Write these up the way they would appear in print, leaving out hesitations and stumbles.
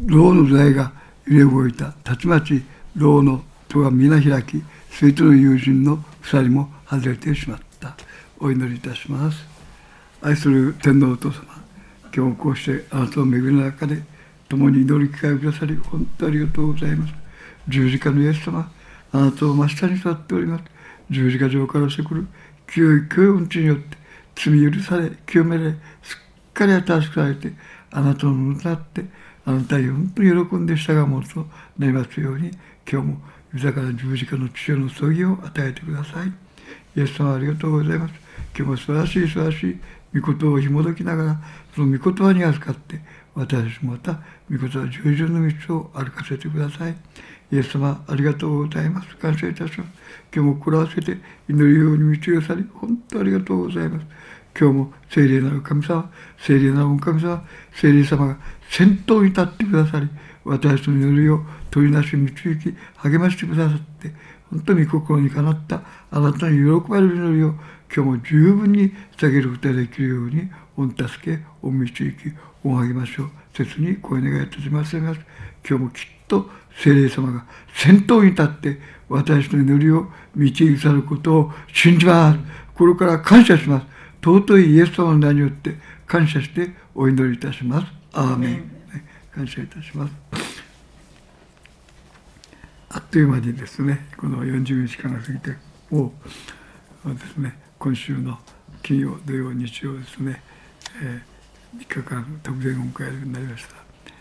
牢の座が揺れ動いた。たちまち牢の戸が皆開き、すべての友人の鎖も外れてしまった。お祈りいたします。愛する天皇お父様、今日もこうしてあなたの恵みの中で共に祈る機会をくださり、本当にありがとうございます。十字架のイエス様、あなたを真下に座っております。十字架上からしてくる清い教うんちによって罪許され、清められ、すっかり新しくされて、あなたのものとなって、あなたに本当に喜んで従うものとなりますように、今日も豊かな十字架の父親の葬儀を与えてください。イエス様ありがとうございます。今日も素晴らしい素晴らしい御言葉を紐解きながら、その御言葉に預かって、私もまた御言葉従順の道を歩かせてください。イエス様ありがとうございます。感謝いたします。今日も心合わせて祈るように導かされ、本当にありがとうございます。今日も聖霊なる神様、聖霊なる神様、聖霊様が先頭に立ってくださり、私の祈りを取りなし導き、励ましてくださって、本当に心にかなったあなたに喜ばれる祈りを今日も十分に捧げることができるように、御助け、御導き、御励ましを切にお願いいたします。今日もきっと聖霊様が先頭に立って私の祈りを導き去ることを信じます。心から感謝します。尊いイエス様の名によって感謝してお祈りいたします。アーメン。感謝いたします。あっという間にですね、この40日間が過ぎて、もうですね、今週の金曜、土曜、日曜ですね、3日間特典を迎えるようになりました。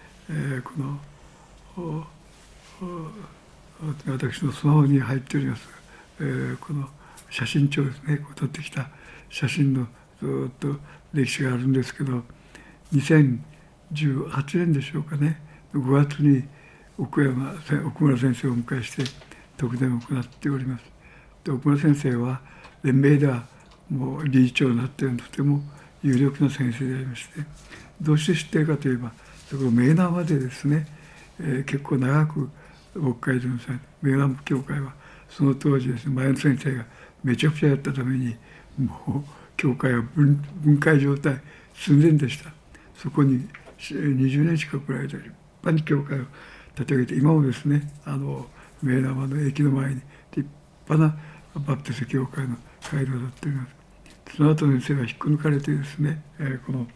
私のスマホに入っております、この写真帳ですね、撮ってきた写真のずっと歴史があるんですけど、2018年でしょうかね、5月に奥村先生をお迎えして特典を行っております。で、奥村先生は連盟ではもう理事長になっているとても有力な先生でありまして、どうして知っているかといえば、そこ名南までですね、結構長く牧会所の際、名南教会はその当時ですね、前の先生がめちゃくちゃやったために、もう教会は分解状態寸前でした。そこに20年近く来られた立派に教会を立て上げて、今もですね、名南の駅の前に立派なバプテスト教会の街道だっております。その後の先生が引っこ抜かれてですね、この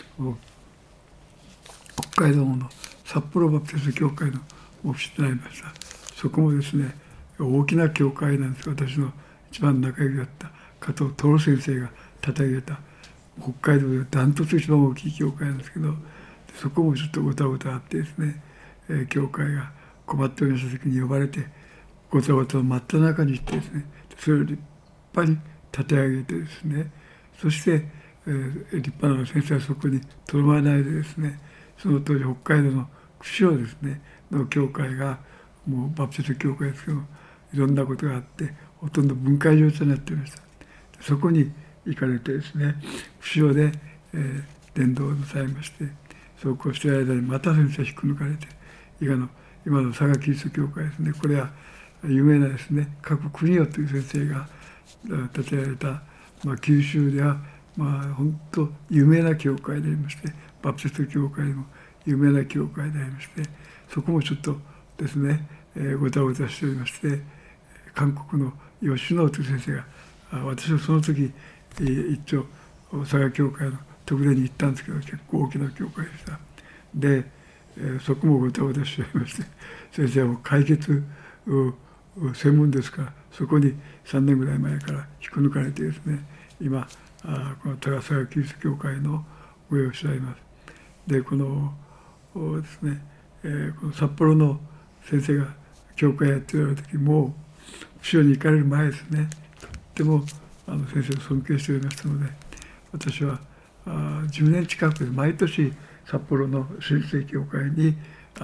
北海道の札幌バプテスト教会の牧師となりました。そこもですね、大きな教会なんです。私の一番仲良くだった加藤徹先生が立て上げた北海道でダントツ一番大きい教会なんですけど、そこもちょっとごたごたあってですね、教会が困っておりました時に呼ばれて、ごたごたの真っ只中に行ってですね、それを立派に立て上げてですね、そして、立派な先生はそこにとどまらないでですね、その当時北海道の釧路ですねの教会がもうバプテスト教会ですけど、いろんなことがあってほとんど分解状態になっていました。そこに行かれてですね、釧路で、伝道をなさいまして、そうこうしている間にまた先生引っこ抜かれて、今の佐賀キリスト教会ですね、これは有名なですね、各国よという先生が立てられた、九州では本当有名な教会でありまして、バプテスト教会も有名な教会でありまして、そこもちょっとですね、ごたごたしておりまして、韓国の吉野という先生が、私はその時一応佐賀教会の特例に行ったんですけど、結構大きな教会でした。で、そこもごたごたしておりまして、先生はもう解決専門ですから、そこに3年ぐらい前から引っこ抜かれてですね、今この高佐賀キリスト教会の上をしております。で、このですね、この札幌の先生が教会やっておられる時、もう後ろに行かれる前ですね、とっても先生を尊敬しておりましたので、私は10年近く毎年札幌の新生教会に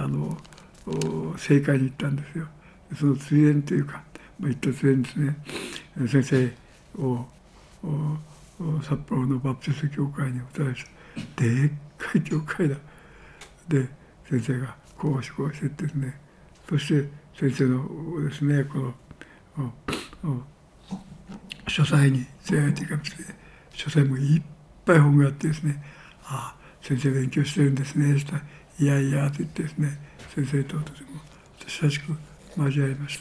聖会に行ったんですよ。そのついでにというか、行ったついでにですね、先生を札幌のバプテスト教会にお伝えして、でっかい教会だ。で、先生がこうしてってですね、そして先生のですね、この書斎に連れられていかれて、書斎もいっぱい本があってですね、先生勉強してるんですね、したら、 いやいやと言ってですね、先生ととても親しく交わりました。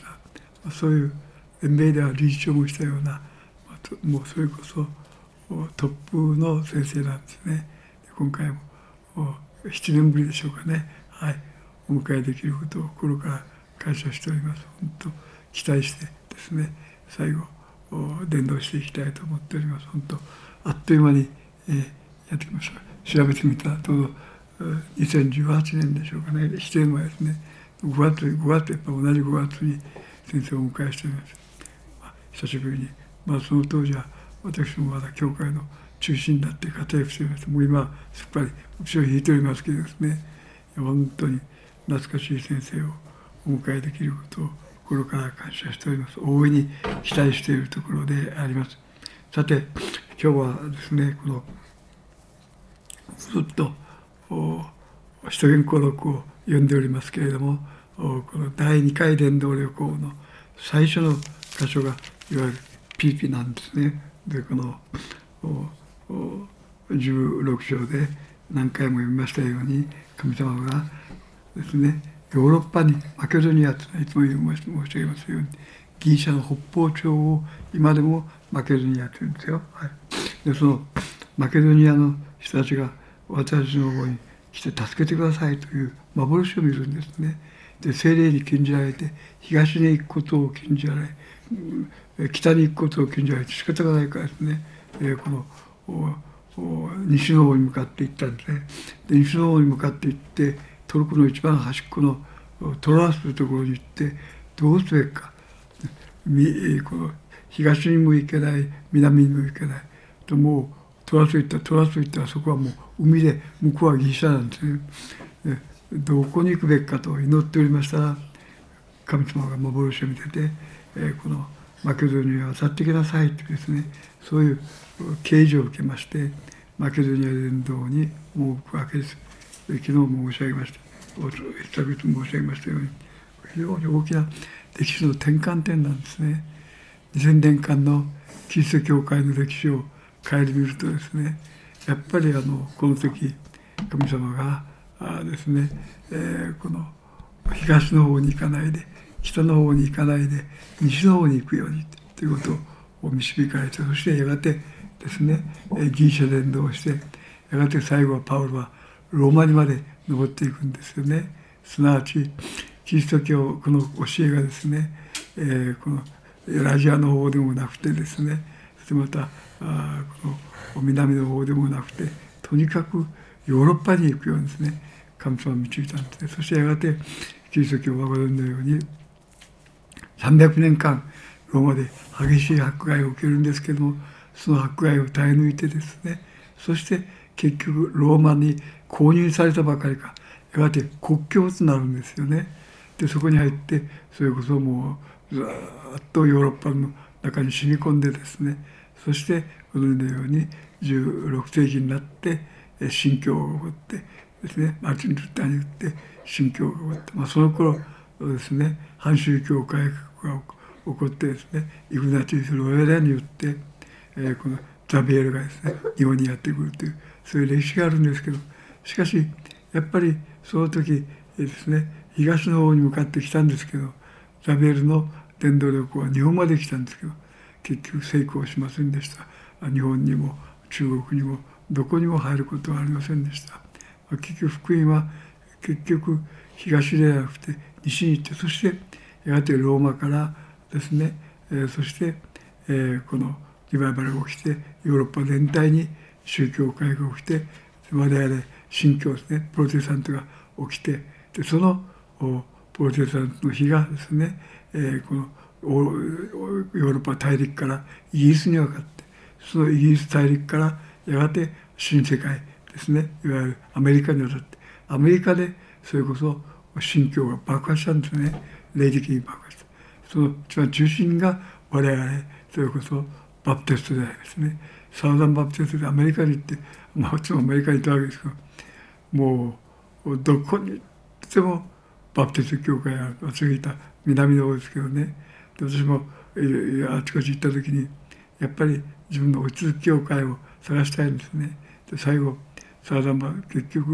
そういう連盟では理事長もしたような、もうそれこそトップの先生なんですね。今回も7年ぶりでしょうかね、はい、お迎えできることを心から感謝しております。本当期待してですね、最後伝道していきたいと思っております。本当あっという間に、やってきました。調べてみたらちょうど2018年でしょうかね、7年前ですね、5月やっぱ同じ5月に先生をお迎えしております。久しぶりに、その当時は私もまだ教会の中心になって活躍しております。もう今すっかり後ろに引いておりますけどですね、本当に懐かしい先生をお迎えできることを心から感謝しております。大いに期待しているところであります。さて今日はですね、このずっと使徒言行録を読んでおりますけれども、この第2回伝道旅行の最初の箇所がいわゆるピリピなんですね。でこの16章で何回も読みましたように、神様がですね、ヨーロッパにマケドニアというのはいつも申し上げますように、ギリシャの北方朝を今でもマケドニアというんですよ。はい、でそのマケドニアの人たちが私の方に来て助けてくださいという幻を見るんですね。で聖霊に禁じられて東に行くことを禁じられ、北に行くことを禁じられて仕方がないからですね、この西の方に向かって行ったんですね。で西の方に向かって行ってトルコの一番端っこのトラスというところに行って、どうすべきか、この東にも行けない南にも行けないと、もうトラス行ったらそこはもう海で、向こうはギリシャなんですね。でどこに行くべきかと祈っておりましたら、神様が幻を見てて、このマケドニアに渡ってきなさいというですね、そういう啓示を受けまして、マケドニア伝道にもう行くわけです。昨日も申し上げました、一昨日申し上げましたように、非常に大きな歴史の転換点なんですね。2000年間のキリスト教会の歴史を顧みるとですね、やっぱりこの時神様がですね、この東の方に行かないで、北の方に行かないで西の方に行くようにということを導かれて、そしてやがてですね、ギリシャ伝道をして、やがて最後はパウロはローマにまで登っていくんですよね。すなわちキリスト教この教えがですね、このラジアの方でもなくてですね、そしてまたこの南の方でもなくて、とにかくヨーロッパに行くようにですね、神様を導いたんですね。そしてやがてキリスト教はご存知のように300年間ローマで激しい迫害を受けるんですけども、その迫害を耐え抜いてですね、そして結局ローマに購入されたばかりか、やがて国教となるんですよね。でそこに入って、それこそもうずっとヨーロッパの中に染み込んでですね、そしてご存知のように16世紀になって新教が起こってですね、マルティン・ルターによって新教が起こって、その頃ですね、反宗教改革が起こってですね、イグナティウス・ロエラによって、このザビエルがですね、日本にやってくるという、そういう歴史があるんですけど、しかしやっぱりその時ですね、東の方に向かってきたんですけど、ザビエルの伝道旅行は日本まで来たんですけど、結局成功しませんでした。日本にも中国にもどこにも入ることはありませんでした。結局福音は結局東ではなくて西に行って、そしてやがてローマからですね、そしてこのリバイバルが起きてヨーロッパ全体に宗教改革が起きて、我々新教ですね、プロテスタントが起きて、でそのプロテスタントの日がですね、このヨーロッパ大陸からイギリスに渡って、そのイギリス大陸からやがて新世界ですね、いわゆるアメリカに渡って、アメリカでそれこそ新教が爆発したんですね。霊的に爆発した。その一番中心が我々、それこそバプテストでですね、サウザンバプテストでアメリカに行って、もちろんアメリカに行ったわけですけど、もうどこに行ってもバプテスト教会が忘れた南の方ですけどね。で私もあちこち行った時にやっぱり自分の落ち着き教会を探したいんですね。で最後サウザンバ結局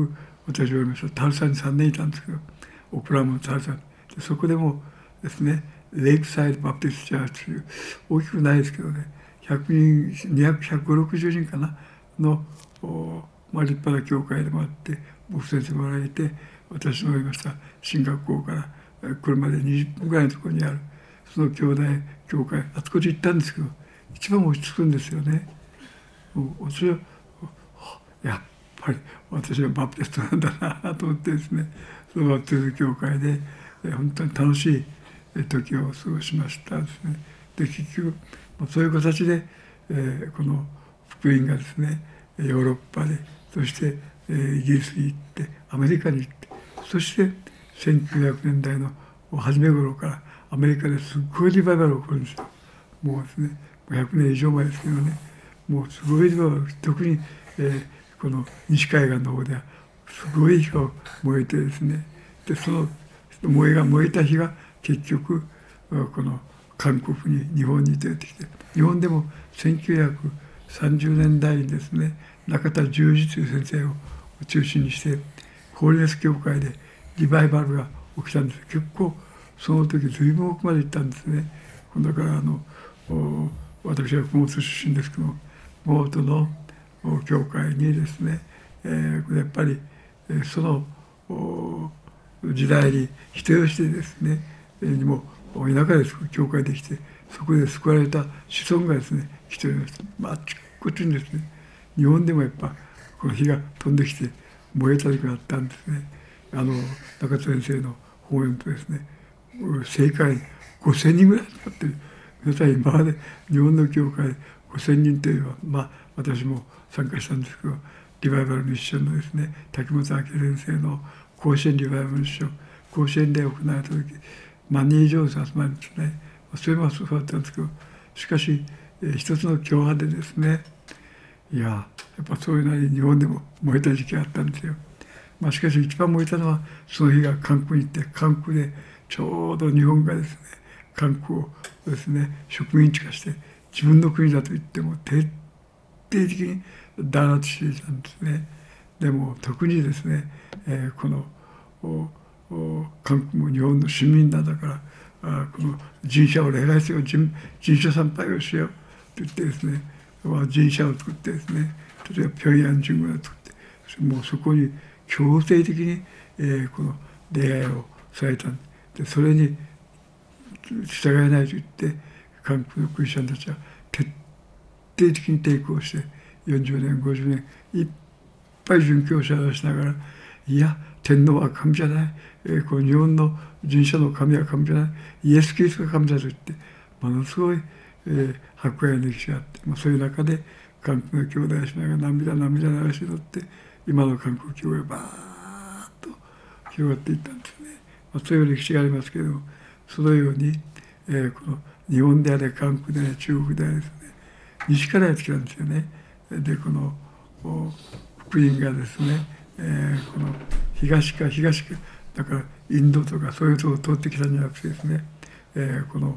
私はおりました。タルサに3年いたんですけど、オクラホマのタルサに。でそこでもですね、レイクサイドバプティストチャーチという、大きくないですけどね、100人、150、60人かなの、立派な教会でもあって、牧師先生もおられて、私のおりました進学校から車で20分ぐらいのところにある、その兄弟教会、あちこち行ったんですけど、一番落ち着くんですよね。私はやっぱり私はバプテストなんだなと思ってですね、そのバプテスト教会で本当に楽しい時を過ごしましたですね。で結局そういう形で、この福音がですねヨーロッパで、そしてイギリスに行ってアメリカに行って、そして1900年代の初め頃からアメリカですっごいリバイバルが起こるんですよ。もうですね100年以上前ですけどね、もうすごいリバイバル、特に、この西海岸の方ではすごい火が燃えてですね、でその燃えた火が結局この韓国に日本に出てきて、日本でも1930年代にですね中田十二という先生を中心にしてホーリネス教会でリバイバルが起きたんです。結構その時随分奥まで行ったんですね。だから私は熊本出身ですけども、熊本の教会にですね、やっぱりその時代に人吉でですねにも田舎で教会できて、そこで救われた子孫がですね来ておりました。あっちこっちにですね日本でもやっぱこの火が飛んできて燃えた時があったんですね。中田先生の講演とですね、正解5000人ぐらい使ってる。皆さん今まで日本の教会5000人というのは、私も参加したんですけど、リバイバルミッションのですね滝本明先生の甲子園リバイバルミッション、甲子園で行われた時万人以上集まるんですね。それもそうだったんですけど、しかし、一つの教派でですね、やっぱそういうなりに日本でも燃えた時期があったんですよ。しかし一番燃えたのはその日が韓国に行って、韓国でちょうど日本がですね韓国をですね植民地化して自分の国だと言っても徹底的に弾圧していたんですね。でも特にですね、この韓国も日本の市民なんだからこの人社を礼拝せよ、人社参拝をしようと言ってですね、人社を作ってですね、例えば平壌人群を作って、もうそこに強制的に、この礼拝をされたんで、それに従えないと言って韓国のクリスチャンたちは徹底的に抵抗して40年50年いっぱい殉教者を出しながら、いや天皇は神じゃない、この日本の人種の神は神じゃない、イエス・キリストが神だと言ってものすごい、迫害の歴史があって、そういう中で韓国の兄弟姉妹が涙流し乗って今の韓国教会がバーッと広がっていったんですね。そういう歴史がありますけれども、そのように、この日本であれ韓国であれ中国であれですね、西からやってきたんですよね。でこの福音がですね、この東かだからインドとかそういうところを通ってきたんじゃなくてですね、この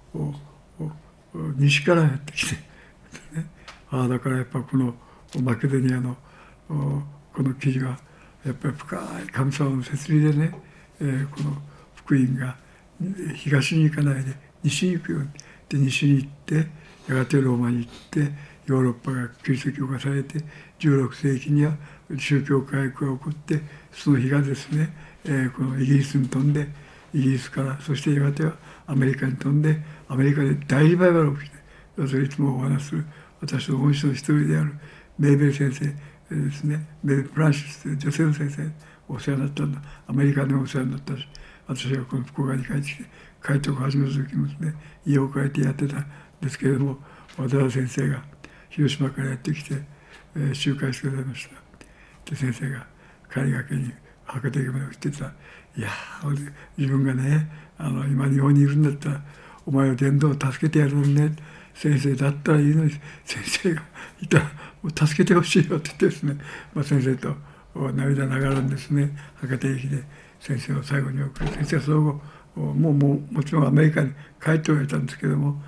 西からやってきてですね、だからやっぱこのマケドニアのこの記事はやっぱり深い神様の摂理でね、この福音が東に行かないで西に行くようにで、西に行ってやがてローマに行ってヨーロッパがキリスト教化されて、16世紀には宗教改革が起こって、その日がですね、このイギリスに飛んで、イギリスからそしてやがてはアメリカに飛んで、アメリカで大リバイバルが起きて、私はいつもお話しする私の恩師の一人であるメイベル先生ですね、メイベル・フランシスという女性の先生お世話になったんだ。アメリカでもお世話になったし、私がこの福岡に帰ってきて帰ってこ始めた時もですね、家を変えてやってたんですけれども、渡辺先生が広島からやってきて、集会してくださいました。で先生が帰りがけに博多駅まで来てた。いや自分がね今日本にいるんだったらお前を伝道を助けてやるのにね、先生だったらいいのに先生がいたらもう助けてほしいよって言ってですね、先生と涙ながらんですね、博多駅で先生を最後に送る。先生はその後もちろんアメリカに帰っておられたんですけども、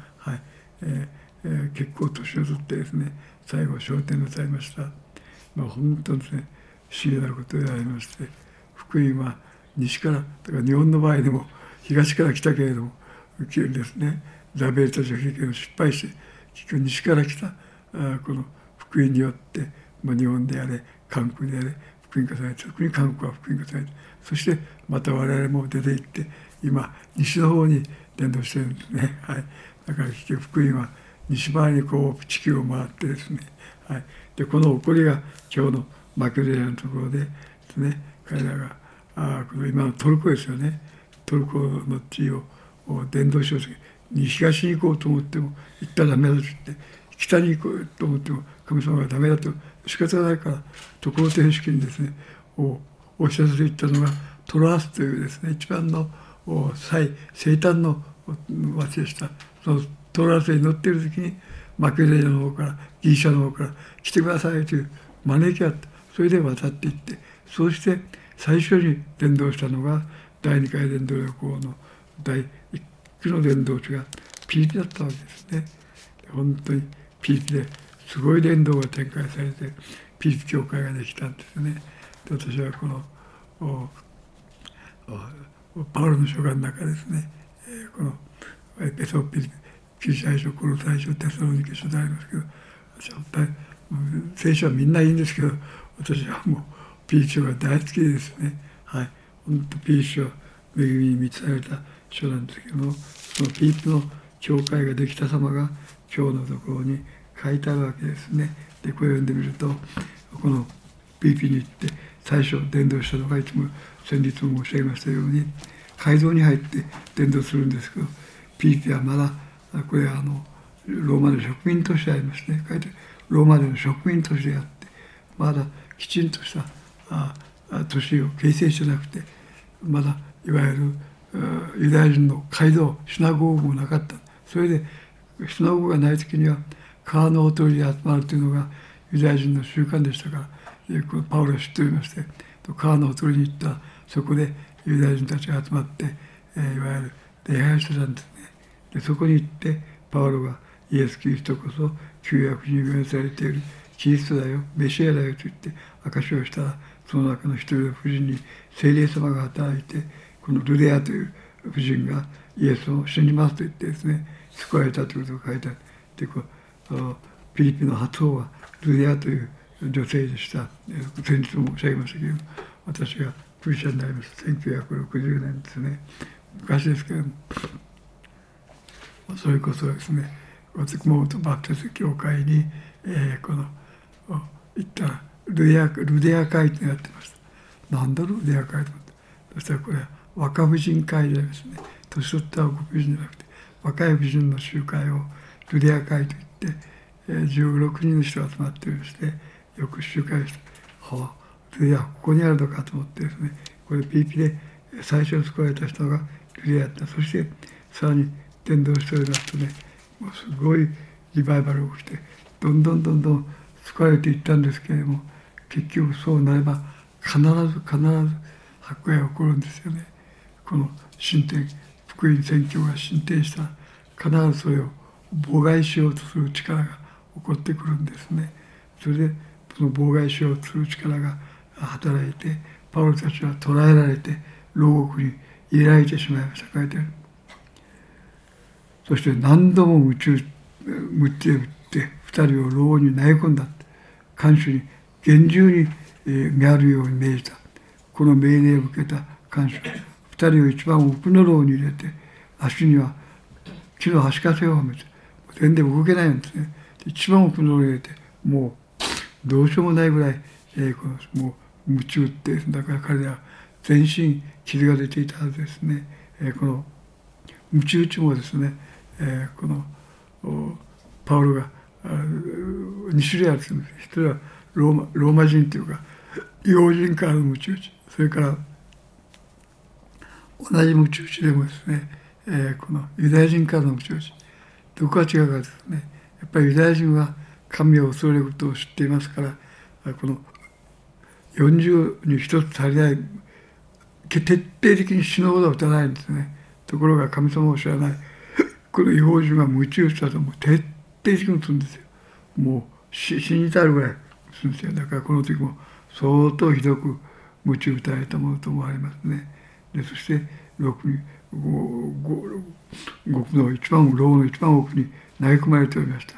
結構年を取ってですね最後昇天なさいました。本当にですね思議なことでありまして、福音は西から、だから日本の場合でも東から来たけれども、受けるですね、ザベルたちが結局失敗して、結局西から来たこの福音によって、日本であれ韓国であれ福音化されて、特に韓国は福音化されて、そしてまた我々も出て行って今西の方に伝道してるんですね。はい、だから結局福音は西回りにこう地球を回ってですね、はい、でこの起こりが今日のマケドニアのところでですね、彼らがこの今のトルコですよね、トルコの地を伝道しようと東に行こうと思っても行ったらダメだと言って、北に行こうと思っても神様がダメだと仕方がないから、ところてん式にですねお知らせていったのがトロアスというですね、一番の最西端の町でした。そのトロアスに乗っている時にマケドニアの方からギリシャの方から来てくださいという招きがあった。それで渡っていって、そうして最初に伝道したのが第2回伝道旅行の第1期の伝道地がピリピだったわけですね。本当にピリピですごい伝道が展開されて、ピリピ教会ができたんですね。で私はこのパウロの書簡の中ですね、このエペソピリピリ最初コロサイ書テサロニケ書でありますけど、私は本当に聖書はみんないいんですけど、私はもうピリピ書が大好きですね。はい、本当ピリピ書は恵みに満ちされた書なんですけども、そのピリピの教会ができた様が今日のところに書いてあるわけですね。でこれを読んでみると、このピリピに行って最初伝道したのが、いつも先日も申し上げましたように街道に入って伝道するんですけど、ピリピはまだこれはローマの植民都市でありますね。書いてローマでの植民都市であって、まだきちんとした都市を形成してなくて、まだいわゆるユダヤ人の街道シナゴーグもなかった。それでシナゴーグがない時には川のほとりで集まるというのがユダヤ人の習慣でしたから、パウロは知っておりまして、川のほとりに行ったらそこでユダヤ人たちが集まって、いわゆる礼拝をしてたんですね。でそこに行ってパウロがイエス・キリストこそ旧約に預言されているキリストだよ、メシアだよと言って証しをしたら、その中の一人の婦人に聖霊様が働いて、このルデアという婦人がイエスを信じますと言ってですね、救われたということが書いてある。でピリピの初王はルデアという女性でした。先日も申し上げましたけど、私がクリスチャンになりました1960年ですね、昔ですけれども、それこそですね、私もバプテス教会に、この行ったらルデア会ってやってました。なんだろうルデア会と思って、そしたらこれは若婦人会でですね、年取った婦人じゃなくて若い婦人の集会をルデア会といって、16人の人が集まっていまして、よく集会して、ルデアここにあるのかと思ってですね、これピリピで最初に救われた人がルデアだった。そしてさらに伝道しておりますとね、もうすごいリバイバルが起きて、どんどん救われていったんですけれども、結局そうなれば必ず迫害が起こるんですよね。この進展、福音宣教が進展したら必ずそれを妨害しようとする力が起こってくるんですね。それでその妨害しようとする力が働いて、パウロたちは捕らえられて牢獄に入れられてしまいました。書いてある。そして何度も鞭で打って二人を牢に投げ込んだ。看守に厳重に見張るように命じた。この命令を受けた看守、二人を一番奥の牢に入れて、足には木の端かせをはめて、全然動けないんですね。一番奥の牢に入れて、もうどうしようもないぐらい、もう鞭打って、だから彼らは全身傷が出ていたはずですね。この鞭打ちもですね、このパウロが2種類あるんです。一人はローマ人というか要人からの鞭打ち、それから同じ鞭打ちでもですね、このユダヤ人からの鞭打ち、どこが違うかですね、やっぱりユダヤ人は神を恐れることを知っていますから、この40に一つ足りない、徹底的に死ぬほどは打たないんですね。ところが神様を知らないこの違法人が鞭打ったともう徹底的に打つんですよ。もう死に至るぐらい打つんですよ。だからこの時も相当ひどく鞭打たれたものと思われますね。でそして獄の一番牢の一番奥に投げ込まれておりました。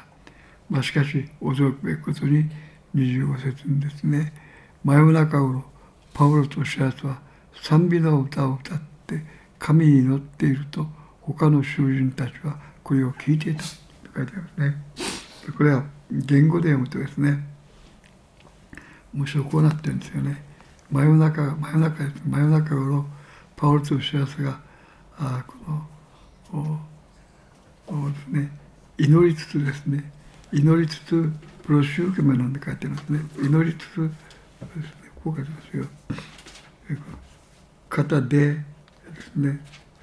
しかし驚くべきことに25節にですね、真夜中頃パウロとシラスは賛美の歌を歌って神に祈っていると、他の囚人たちはこれを聞いていたと書いてありますね。これは言語で読むとですね、むしろこうなってるんですよね。真夜中頃パウロとシラスがですね、祈りつつプロシューケメなんて書いてますね。祈りつつですね、こう書いてますよ。肩でですね、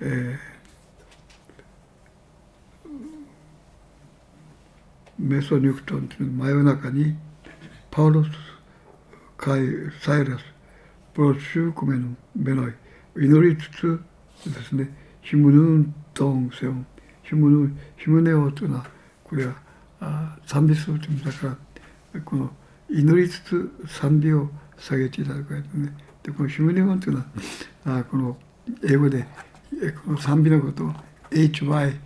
メソニクトンという真夜中にパウロス、サイラス、プロシューコメのメノイ、祈りつつですね、ヒムヌントンセオン、ヒムネオというのは、これは賛美するという意味だから、この祈りつつ賛美を下げていただくわけですね。でこのヒムネオンというのはこの英語でこの賛美のことを HYM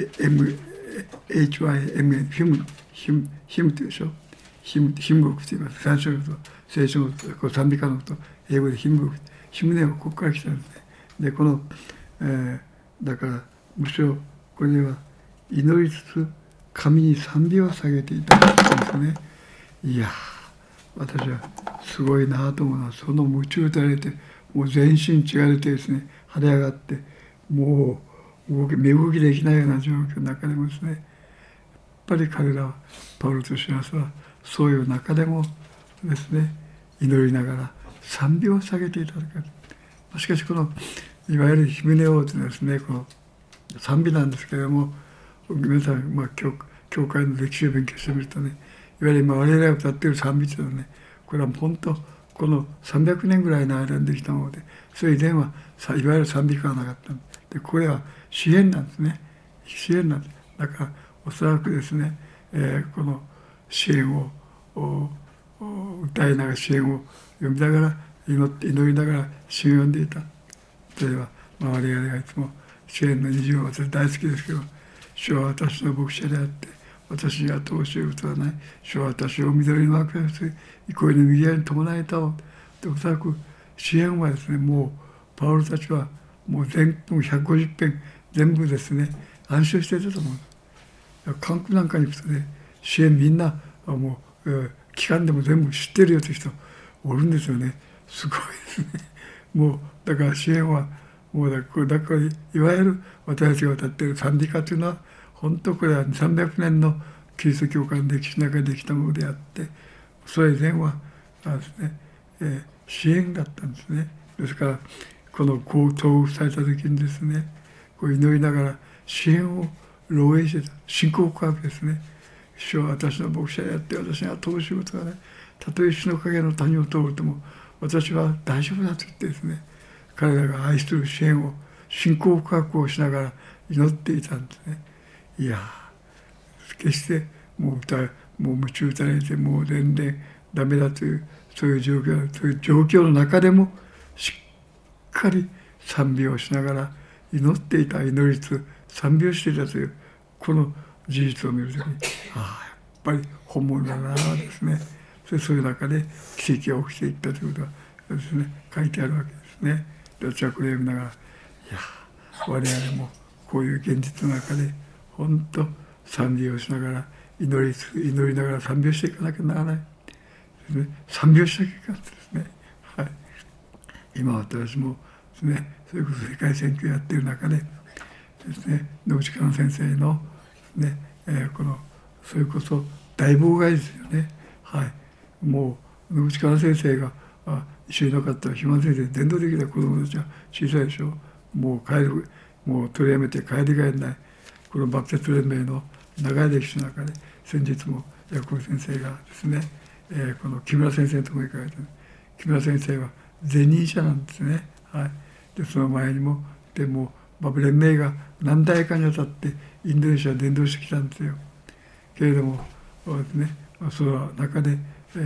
ヒムというでしょ。ヒム録と言います。三章と聖書の賛美歌のこと、英語でヒム録、ヒムネオ、ここから来たんですね。でこの、だからむしろこれでは祈りつつ神に賛美を下げていたんですね。いや私はすごいなと思うのは、その夢中打たれてもう全身血が出てですね、腫れ上がってもう身動きできないような状況の中でもですね、やっぱり彼らはパウロとシラスはそういう中でもですね、祈りながら賛美を下げていただく。しかしこのいわゆるヒムネオというのはですね、この賛美なんですけれども、皆さん、教会の歴史を勉強してみるとね、いわゆる今我々が歌っている賛美というのはね、これは本当この300年ぐらいの間にできたもので、それ以前はいわゆる賛美歌はなかったんで、これは詩篇なんですね。詩篇なんです。だからおそらくですね、この詩篇を歌いながら詩篇を読みながら祈りながら詩を読んでいた。例えば、我々がいつも詩篇の20を私大好きですけど、主は私の牧者であって私にはどうしようことはない。主は私を緑の幕屋に憩いの右側に伴えたを。でおそらく詩篇はですね、もうパウロたちはもう全部150編全部ですね暗唱していたと思う。韓国なんかに行くとね、詩篇みんなもう期間でも全部知ってるよという人おるんですよね。すごいですね。もうだから詩篇はもうだからいわゆる私たちが歌っている賛美歌というのは本当これは300年のキリスト教会の歴史の中でできたものであって、それ以前はですね、詩篇だったんですね。ですからこの投獄された時にですね、こう祈りながら詩篇を漏洩してた信仰告白ですね。主は私の牧者であって私には通しことがない。たとえ死の影の谷を通るとも私は大丈夫だと言ってですね、彼らが愛する支援を信仰告白をしながら祈っていたんですね。いや決してもう夢中打たれてもう全然ダメだというそういう状況の中でもしっかり賛美をしながら祈っていた、祈りつつ賛美をしていたというこの事実を見るときに、やっぱり本物だなですね。そういう中で奇跡が起きていったということがですね書いてあるわけですね。私はこれを読みながら、我々もこういう現実の中で本当賛美をしながら祈りながら賛美をしていかなきゃならないですね。賛美をしなきゃいけないですね。今私もですね、それこそ世界選挙をやっている中でですね、野口香奈先生のね、このそれこそ大妨害ですよね。もう野口香奈先生が一緒にいなかったら肥満先生伝道的な子どもたちは小さいでしょ。もう取りやめて帰りがえないこのバプテスト連盟の長い歴史の中で先日もヤコブ先生がですね、この木村先生のところに行かれて、木村先生は前任者なんですね。でその前にもバプ連盟が何代かにわたってインドネシア伝道してきたんですよ。けれどもですね、その中で、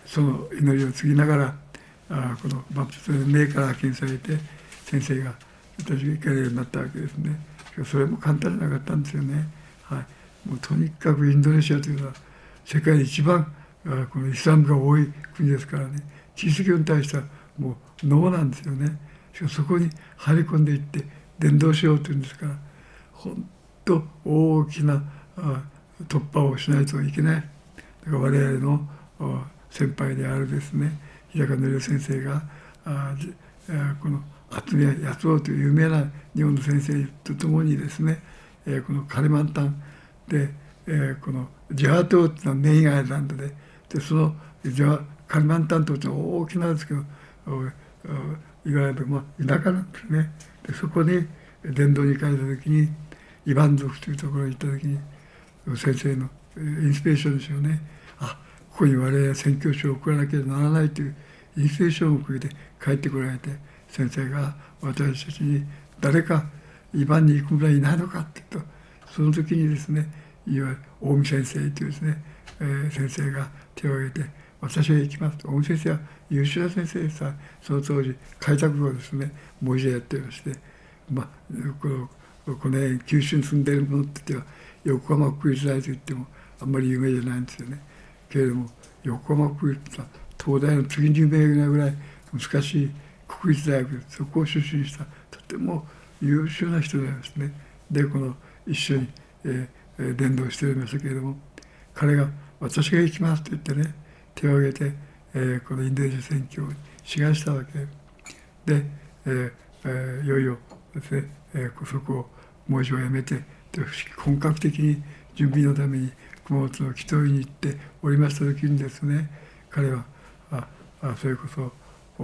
その祈りを継ぎながらこのバプテスマの命から派遣されて先生が私が行かれるようになったわけですね。それも簡単じゃなかったんですよね。はい、もうとにかくインドネシアというのは世界で一番このイスラムが多い国ですからね、キリスト教に対してはもうノーなんですよね。しかしそこに入り込んでいって伝道しようというんですから、本当大きな突破をしないといけない。だから我々の先輩であるですね、日高則夫先生がこの渥美康夫という有名な日本の先生とともにですね、このカリマンタンで、このジャワ島というのはメインアイランドで、そのカリマンタン島というのは大きなですけど、いわゆる田舎なんですね。でそこに伝道に帰った時にイバン族というところに行った時に先生のインスピレーションですよね。ここに我々は宣教師を送らなければならないというインスピレーションを送って帰ってこられて、先生が私たちに誰かイバンに行くぐらいいないのかって言うと、その時にですね、いわゆる大見先生というですね、先生が手を挙げて私は行きますと。大見先生は優秀な先生でさ、その当時開拓部をですねもう一度やっていまして、この辺九州に住んでいる者って言っては横浜国立大といってもあんまり有名じゃないんですよね。けれども横浜国立は東大の次に有名なぐらい難しい国立大学で、そこを出身したとても優秀な人でありますね。でこの一緒に、伝道しておりましたけれども、彼が私が行きますと言ってね手を挙げて、このインドネシア宣教に志願したわけで、いよいよですね、そこをもう一度やめて本格的に準備のために熊本の木戸井に行っておりました時にですね、彼はそれこそ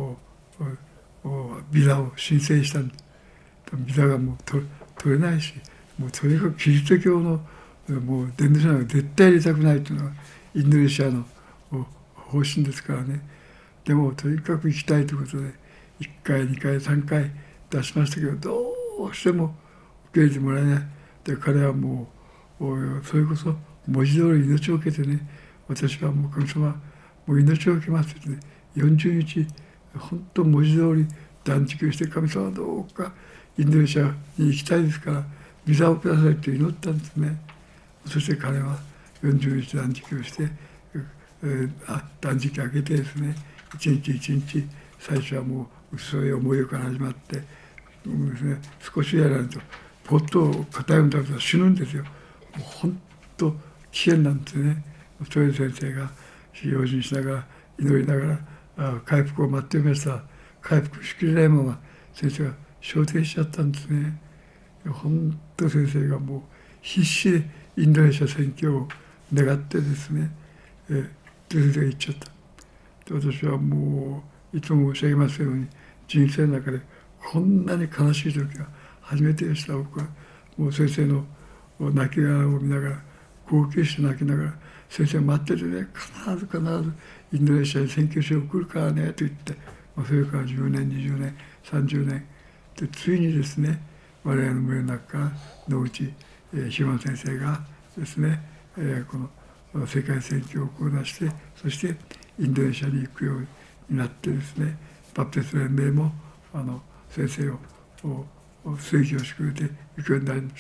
ビザを申請したんです。ビザがもう取れないし、もうとにかくキリスト教のもう伝道者が絶対入れたくないというのがインドネシアの方針ですからね。でもとにかく行きたいということで1回2回3回出しましたけど、どうしても受け入れてもらえない。で彼はもうそれこそ文字通り命を受けてね、私はもう神様もう命を受けますってね、40日本当文字通り断食をして、神様どうかインドネシアに行きたいですからビザをくださいと祈ったんですね。そして彼は40日断食をして、断食明けてですね、一日一日最初はもうそういう思いから始まって、ですね、少しやらないとポッと硬いの食べたら死ぬんですよ。もう本当危険なんですね。それで先生が用心しながら祈りながら回復を待っていました。回復しきれないまま先生が昇天しちゃったんですね。本当先生がもう必死でインドネシア宣教を願ってですね、先生が行っちゃった。で私はもういつも申し上げますように人生の中でこんなに悲しい時は初めてでした。僕はもう先生の泣き顔を見ながら号泣して泣きながら、先生待っててね、必ずインドネシアに宣教師を送るからねと言って、それから10年20年30年でついにですね、我々の胸の中から野口ひま先生がですね、この世界宣教を行いして、そしてインドネシアに行くようになってですね、バプテス連盟も先生を推挙してくれて行くようになりました。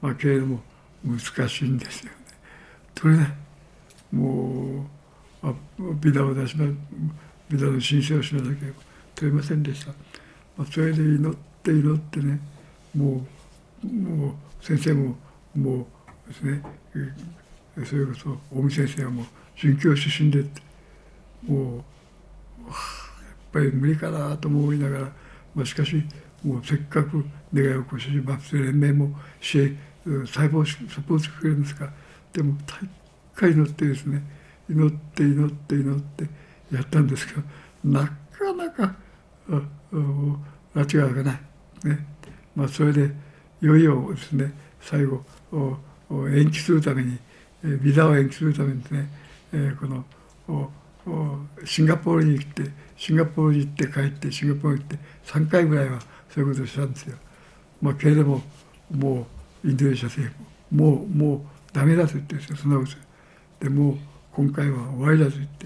けれども難しいんですよね。取れない。もうビザを出します。ビザの申請をしなきゃ取れませんでした。それで祈ってね、もう先生ももうですね、それこそ大見先生はもう殉教出身でもうやっぱり無理かなと思いながら、しかしもうせっかく願いを起こしバプテス連盟も細胞サポートしてくれるんですが、でも大会祈ってですね、祈ってやったんですけど、なかなか拉致が開かないね。それでいよいよですね、最後延期するためにビザを延期するためにですね、このシンガポールに行って帰ってシンガポールに行って3回ぐらいはそういうことをしたんですよ。けれどももうインドネシア政府もうダメだと言ってですよ、そんなことでもう今回は終わりだと言って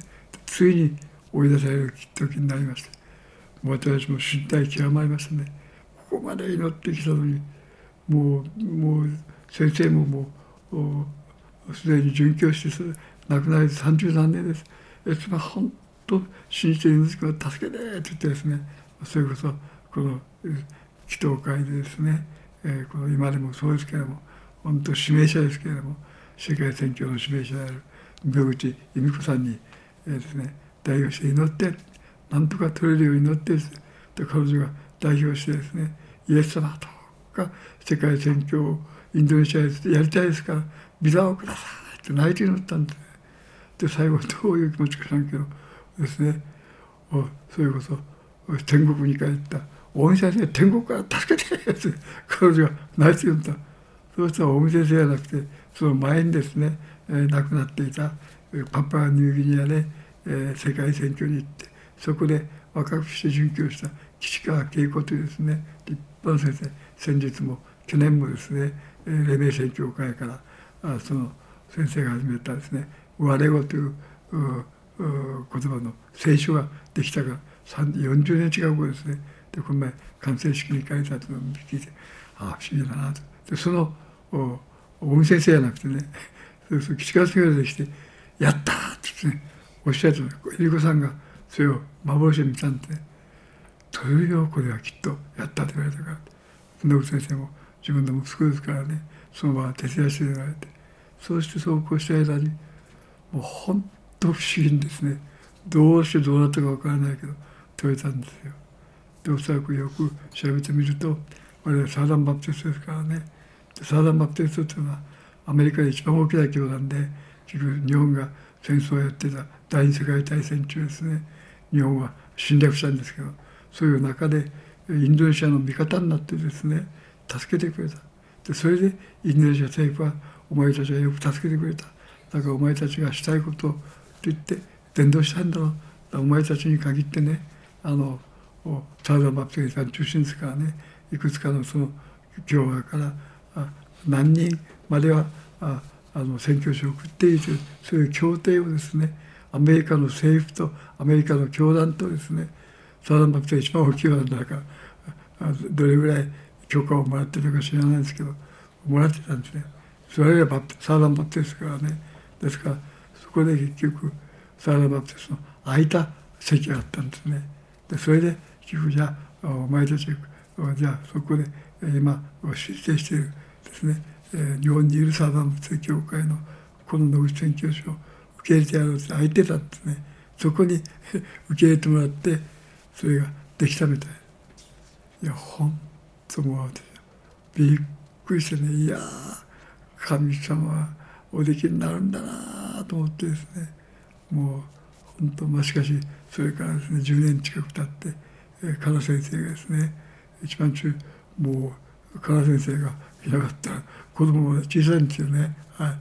ついに追い出される時になりまして、もう私も身体極まりましたね。ここまで祈ってきたのに、もう先生ももうすでに殉教して亡くなり30何年です。本当信じて命を助けてって言ってですね、それこそこの祈祷会でですね、この今でもそうですけれども、本当指名者ですけれども、世界宣教の指名者である野口由美子さんに、ですね、代表して祈って、なんとか取れるように祈ってですね、で彼女が代表してですね、イエス様とか世界宣教をインドネシアでやりたいですからビザをくださいって泣いて祈ったんですね。で最後どういう気持ちか知らんけどですね、それこそ天国に帰った大見先生、天国から助けてって彼女が泣いて言った。そうしたら大見先生じゃなくて、その前にですね、亡くなっていたパプアニューギニアで、世界宣教に行って、そこで若くして殉教した岸川恵子というですね、立派な先生、先日も去年もですね、黎明宣教会からその先生が始めたですね、我語という言葉の聖書ができたから40年近くですね。でこの前完成式に書いたというのを聞いて、不思議だなと。でその大見先生じゃなくてね、そう岸川先生ができて「やった!」ってねおっしゃると、えり子さんがそれを幻で見たんで、ね「とるよこれはきっとやった」って言われたから、野口先生も自分の息子ですからね、その場は徹夜して言われて、そうしてそうこうした間にもう本当不思議にですね、どうしてどうなったか分からないけど取れたんですよ。でおそらくよく調べてみると、我々サーダンバプテストですからね。サーダンバプテストというのはアメリカで一番大きな教団で、結局日本が戦争をやってた第二次世界大戦中ですね、日本は侵略したんですけど、そういう中でインドネシアの味方になってですね、助けてくれた。でそれでインドネシア政府はお前たちはよく助けてくれた。だからお前たちがしたいことを言って伝道したんだろう。お前たちに限ってね、サーダンバプテストが中心ですからね、いくつかのその教派から何人までは宣教師を送っているという、そういう協定をですね、アメリカの政府とアメリカの教団とですね、サーダンバプテストが一番大きい教団だからどれぐらい許可をもらってるか知らないですけど、もらってたんですね。それがサーダンバプテストからね。ですからそこで結局サーダンバプテストの空いた席があったんですね。でそれで結局じゃあお前たちじゃあそこで今申請しているですね、日本にいるサーダンバプテスト教会のこの野口宣教師を受け入れてやろうって空いてたんですね。そこに受け入れてもらってそれができたみたい。いや本当もうびっくりしてね、いや神様はおできになるんだなと思ってですね、もう本当しかしそれからですね10年近く経って加奈先生がですね、一番もう加奈先生がいなかったら子供も小さいんですよね。はい、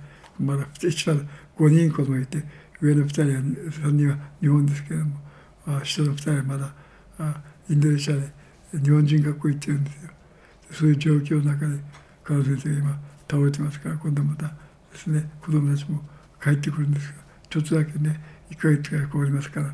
まだ一番5人子供いて、上の2人は3人は日本ですけれども、下の2人はまだインドネシアで日本人学校行ってるんですよ。そういう状況の中で加奈先生が今倒れてますから、今度またですね子供たちも帰ってくるんですが、ちょっとだけね1ヶ月からこりますから、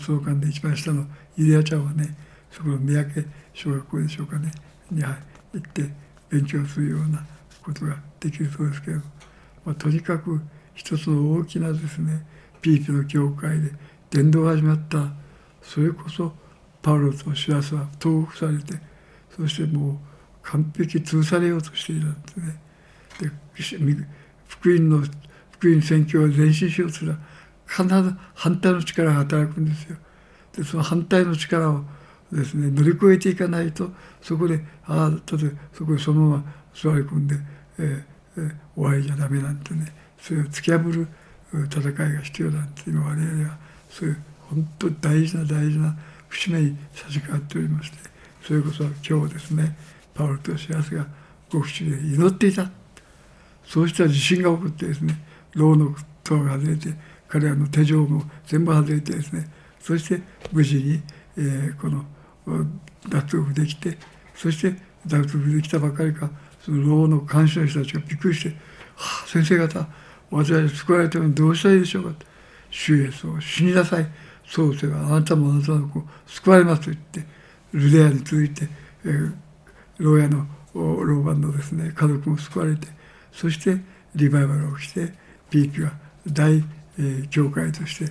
その間で一番下のゆりあちゃんはね、そこの三宅小学校でしょうかねに行って勉強するようなことができるそうですけれど、とにかく一つの大きなですねピーピの教会で伝道が始まった。それこそパウロとシラスは投獄されて、そしてもう完璧潰されようとしていたんですね。で福音宣教を前進しようとすれば必ず反対の力が働くんですよ。でその反対の力をですね乗り越えていかないと、そこでそこでそのまま座り込んで、終わりじゃダメなんてね、それを突き破る戦いが必要なんて、今我々はそういう本当に大事な節目に差し掛かっておりまして、それこそ今日ですねパウロとシラスが極地で祈っていた。そうしたら地震が起こってですね、牢の戸が外れて、彼らの手錠も全部外れてですね、そして無事に、この脱獄できて、そして脱獄できたばかりか、その牢の監視の人たちがびっくりして「先生方、私は救われたのにどうしたらいいでしょうか」と。 主イエスを死になさい。そうすればあなたもあなたの子救われますと言って、ルデアに続いて、牢屋の牢番のですね、家族も救われて、そしてリバイバルが起きて、ピーピが大、教会として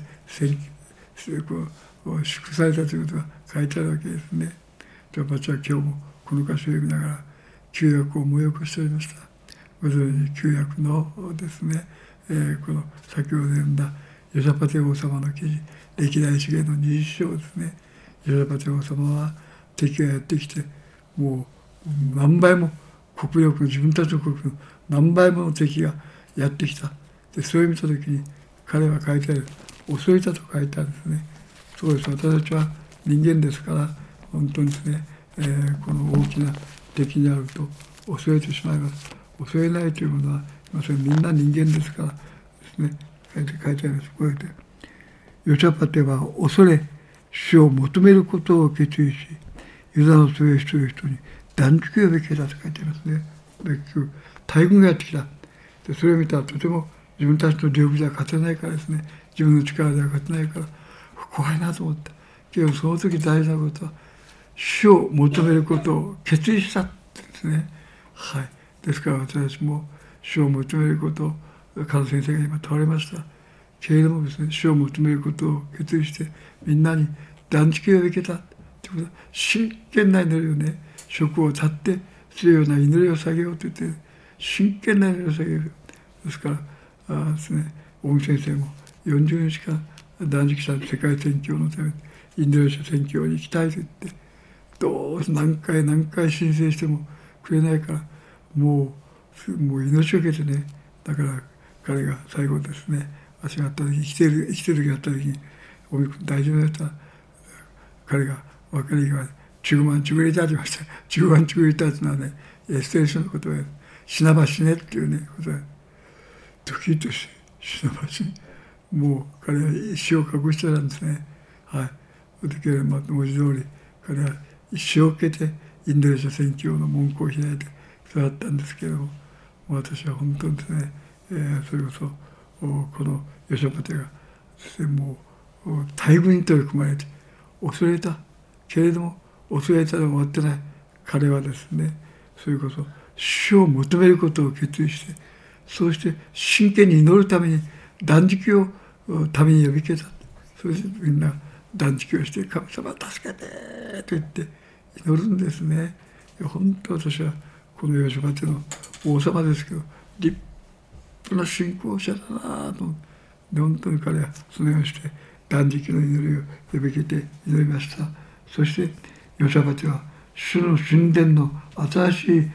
祝されたということが書いてあるわけですね。私は今日もこの箇所を読みながら旧約を思い起こしておりました。ご存じ旧約のですね、この先ほど読んだヨシャパテ王様の記事、歴代史源の20章ですね。ヨシャパテ王様は敵がやってきて、もう何倍も国力、自分たちの国力の何倍もの敵がやってきた。でそれを見たときに彼は書いてある、恐れたと書いてあるんですね。そうです、私たちは人間ですから、本当にですね、この大きな敵にあると恐れてしまいます。恐れないというものは、それみんな人間ですからですね、書いてあります。こうやってヨシャパテは恐れ、主を求めることを決意し、ユダの強い人々に断食をべきだと書いてありますね。大軍がやってきた。でそれを見たらとても自分たちの力では勝てないからですね、自分の力では勝てないから怖いなと思った。けどその時大事なことは、主を求めることを決意したってですね。はい。ですから私たちも主を求めることを、加藤先生が今問われました。けれどもですね、主を求めることを決意してみんなに断食を受けたということは、真剣な祈りをね、食を絶ってするような祈りを下げようと言って、真剣な祈りを下げる。ですからですね、大見先生も40日間断食した世界宣教のためにインドネシア宣教に行きたいと言って、どう何回申請してもくれないから、もう命を受けてね、だから彼が最後ですね、足があった時、生きてる時があった時に、おみくん大丈夫だったら、彼が分かりが中万中入れてありました。中万中入れたというのはね、エステーションの言葉で、死なば死ねっていうね、ことで、ドキッとして、死なば死ね。もう彼は一生を隠してたんですね。はい。だけど、文字通り、彼は一生をかけてインドネシア宣教の門戸を開いて育ったんですけれども、私は本当にですね、それこそこのヨシャパテがですね、もう大軍に取り組まれて恐れたけれども、恐れたら終わってない。彼はですね、それこそ主を求めることを決意して、そうして真剣に祈るために断食を民に呼びかけた。そしてみんな断食をして、神様助けてと言って祈るんですね。本当私はこのヨシャパテの王様ですけど、立派な信仰者だなと思って、本当に彼はそのようにして断食の祈りを呼びかけて祈りました。そしてヨシャパテは主の神殿の新しい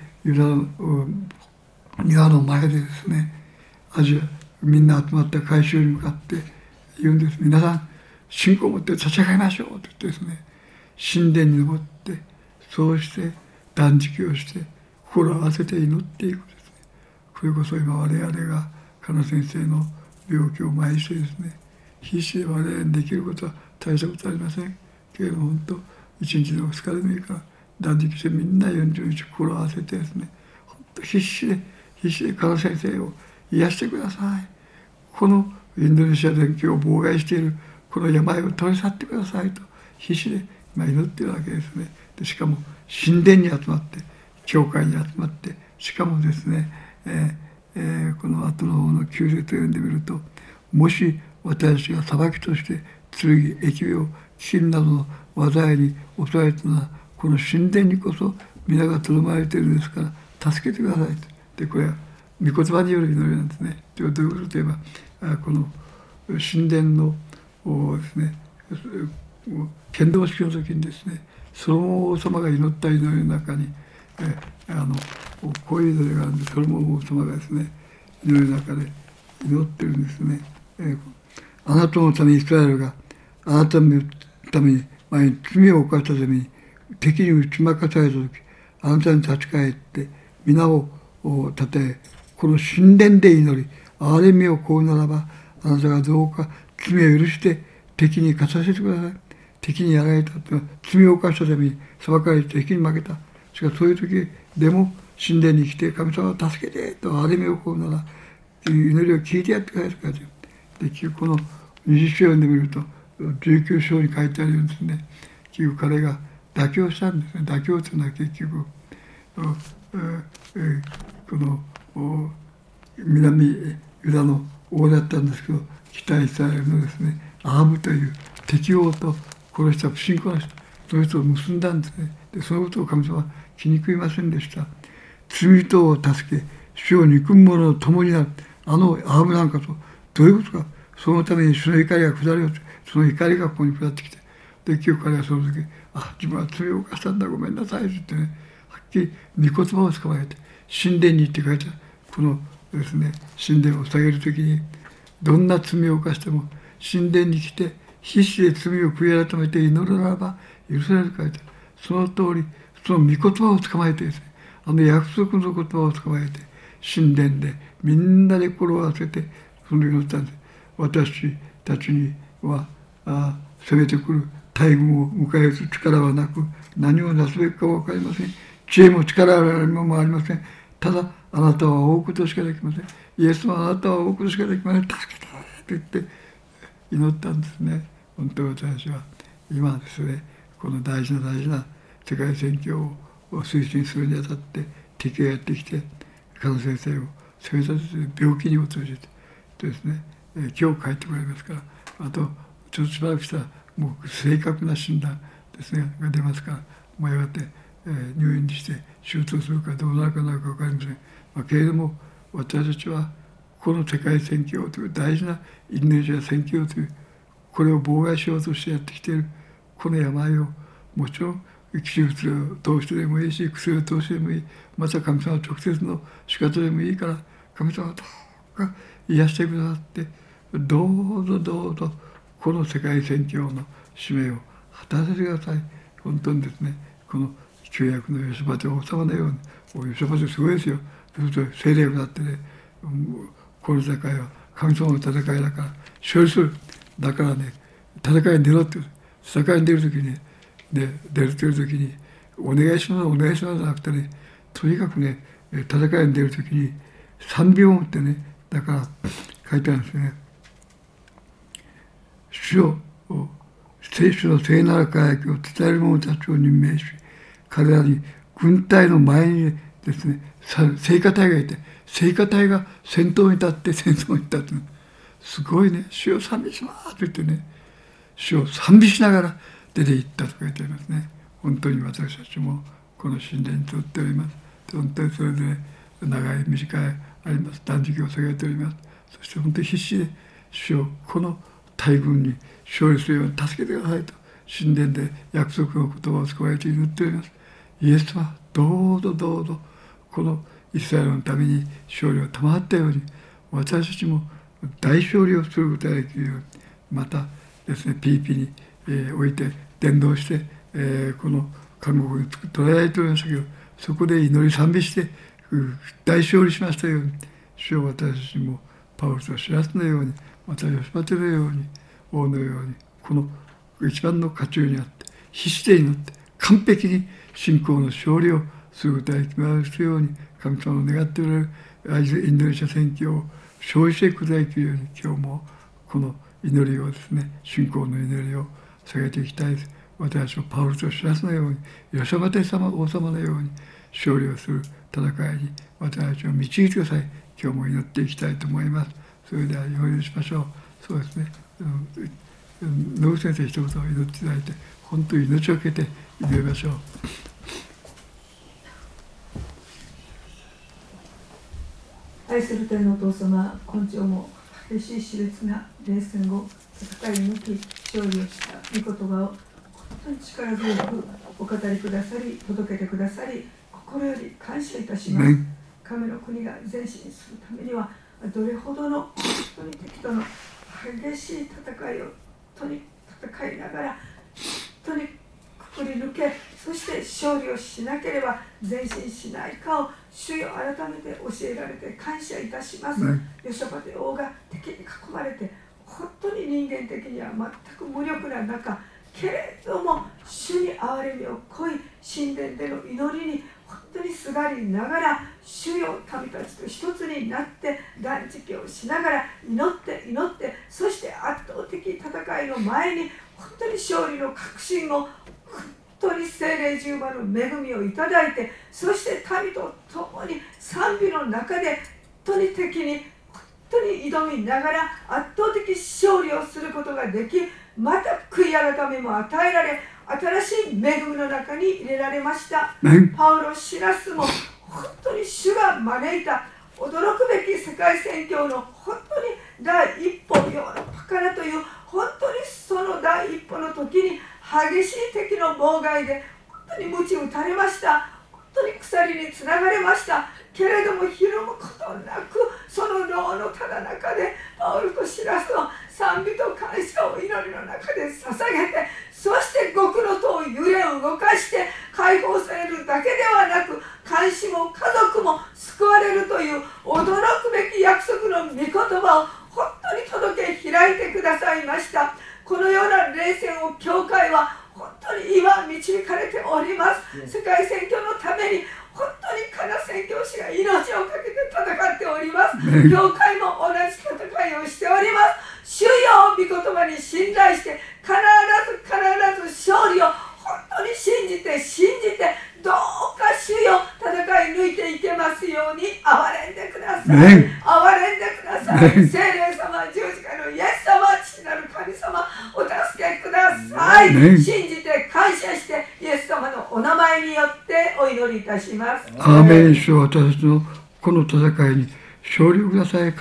庭の前でですね、アジアみんな集まった改宗に向かって言うんです。皆さん信仰を持って立ち上がりましょうと言ってですね、神殿に登って、そうして断食をして心を合わせて祈っていくんですね。それこそ今我々が加納先生の病気を前にしてですね、必死で我々にできることは大したことありませんけれども、本当1日でも2日でもいいから断食してみんな40日心を合わせてですね、本当必死で加納先生を癒してください。このインドネシア伝教を妨害しているこの病を取り去ってくださいと必死で今祈っているわけですね。でしかも神殿に集まって教会に集まって、しかもですね、この後の方の9節を読んでみると、もし私たちが裁きとして剣、疫病、飢饉などの災いに襲われたのはこの神殿にこそ皆がとどまれているのですから助けてくださいと。でこれは御言葉による祈りなんですね。どういうことといえば、この神殿のですね、剣道式の時にですね、ソロモン王様が祈った祈りの中に、こういう祈りがあるんで、ソロモン王様がですね、祈りの中で祈ってるんですね。あなたのためにイスラエルがあなたのために前に罪を犯したために敵に打ち負かされた時、あなたに立ち返って皆をたたえ、この神殿で祈り憐れみを請うならば、あなたがどうか罪を許して敵に勝たせてください。敵にやられたというのは罪を犯したために裁かれて敵に負けた。しかしそういう時でも神殿に来て神様を助けてと憐れみを請うなら、という祈りを聞いてやってくださいと書いてある。でこの 20章読んでみると19章に書いてあるようにですね、結局彼が妥協したんですね。妥協というのは結局この南ユダの王だったんですけど、北イスラエルのですねアハブという敵王と殺した不信仰な人、その人を結んだんですね。でそのことを神様は気に食いませんでした。罪人を助け主を憎む者と共になる、アハブなんかとどういうことか。そのために主の怒りが下るよって、その怒りがここに下ってきて、で結局彼はその時自分は罪を犯したんだ、ごめんなさいって言ってね、はっきり御言葉を捕まえて神殿に行って書いてある。このですね神殿を下げる時に、どんな罪を犯しても神殿に来て必死で罪を悔い改めて祈るならば許される書いてある。その通りその御言葉を捕まえてですね、約束の言葉を捕まえて神殿でみんなで心を合わせてその祈ったんです。私たちには攻めてくる大軍を迎え撃つ力はなく、何をなすべきか分かりません。知恵も力もありません。ただあなたは追うことしかできません。イエスはあなたは追うことしかできません。助けてと言って祈ったんですね。本当に私は今ですね、この大事な世界宣教を推進するにあたって敵がやってきて、加野先生を責め立てて病気に陥ってですね、今日帰ってこられますから、あとちょっとしばらくしたらもう正確な診断ですねが出ますから、もうやがて、入院して手術をするかどうなるか分かりません。けれども私たちはこの世界宣教という大事なインドネシア宣教というこれを妨害しようとしてやってきているこの病を、もちろん手術を通してでもいいし、薬を通してでもいい、また神様直接の仕方でもいいから、神様はどうか癒してくださって、どうぞこの世界宣教の使命を果たせてください。本当にですね、この旧約のヨシバテ王様のように、ヨシバテすごいですよ。そうすると聖霊があってね、この戦いは神様の戦いだから勝利する。だからね、戦いに出ろって言う。戦いに出る時に、出るという時にお願いしますじゃなくてね、とにかくね、戦いに出る時に賛美を持ってね、だから書いてあるんですね。主の聖なる輝きを伝える者たちを任命し、彼らに軍隊の前にですね、聖歌隊がいて、聖歌隊が先頭に立って戦争に立って、すごいね、主を賛美しますと言ってね、主を賛美しながら出て行ったと書いてありますね。本当に私たちもこの神殿に通っております。本当にそれで、長い短いあります。断食を下げております。そして本当に必死で主をこの大軍に勝利するように助けてくださいと神殿で約束の言葉を使われて祈っております。イエスはどうぞこのイスラエルのために勝利を賜ったように、私たちも大勝利をすることができるように、またですね、ピリピに、置いて伝道して、この韓国に捉えられておりましたけど、そこで祈り賛美して大勝利しましたように、主を私たちもパウロとシラスのように、またヨシバテのように、王のように、この一番の渦中にあって必死で祈って完璧に信仰の勝利をすることが決まるように、神様の願っておられるインドネシア宣教を勝利していくことができるように、今日もこの祈りをですね、信仰の祈りを捧げていきたいです。私たちをパウロとシラスのように、ヨシバテ王様のように勝利をする戦いに私たちを導いてください。今日も祈っていきたいと思います。それではお祈りしましょう。そうですね、野口先生一言祈っていただいて、本当に命を懸けて祈りましょう。 愛する天のお父様、今朝も激しい熾烈な冷戦後、戦い抜き勝利をした御言葉を本当に力強くお語りくださり、届けてくださり、心より感謝いたします。神の国が前進するためには、どれほどの本当に敵との激しい戦いを本当に戦いながら、本当にくくり抜け、そして勝利をしなければ前進しないかを主よ改めて教えられて感謝いたします。ヨシャバテ王が敵に囲まれて、本当に人間的には全く無力な中、けれども主に憐れみを乞い、神殿での祈りに本当にすがりながら、主よ、民たちと一つになって断食をしながら祈って祈って、そして圧倒的戦いの前に本当に勝利の確信を、本当に聖霊十馬の恵みをいただいて、そして民と共に賛美の中で本当に敵に本当に挑みながら圧倒的勝利をすることができ、また悔い改めも与えられ、新しい恵みの中に入れられました。パウロ・シラスも本当に主が招いた驚くべき世界宣教の本当に第一歩、ヨーロッパからという本当にその第一歩の時に激しい敵の妨害で本当に鞭打たれました。本当に鎖につながれました。けれどもひるむことなく、その牢のただ中でパウロとシラスの賛美と感謝を祈りの中で捧げて、そして極の塔を揺れを動かして解放されるだけではなく、監視も家族も救われるという驚くべき約束の御言葉を本当に届け開いてくださいました。このような霊戦を教会は本当に今導かれております。世界宣教のために本当にカナ宣教師が命をかけて戦っております。教会も同じ戦いをしております。主よ、御言葉に信頼して必ず勝利を本当に信じてどうか主よ、戦い抜いていけますように憐れんでください。憐れんでください。聖霊様、十字架のイエス様、父なる神様、お助けください。信じて感謝してイエス様のお名前によってお祈りいたします。 アーメン。主は私のこの戦いに勝利をください。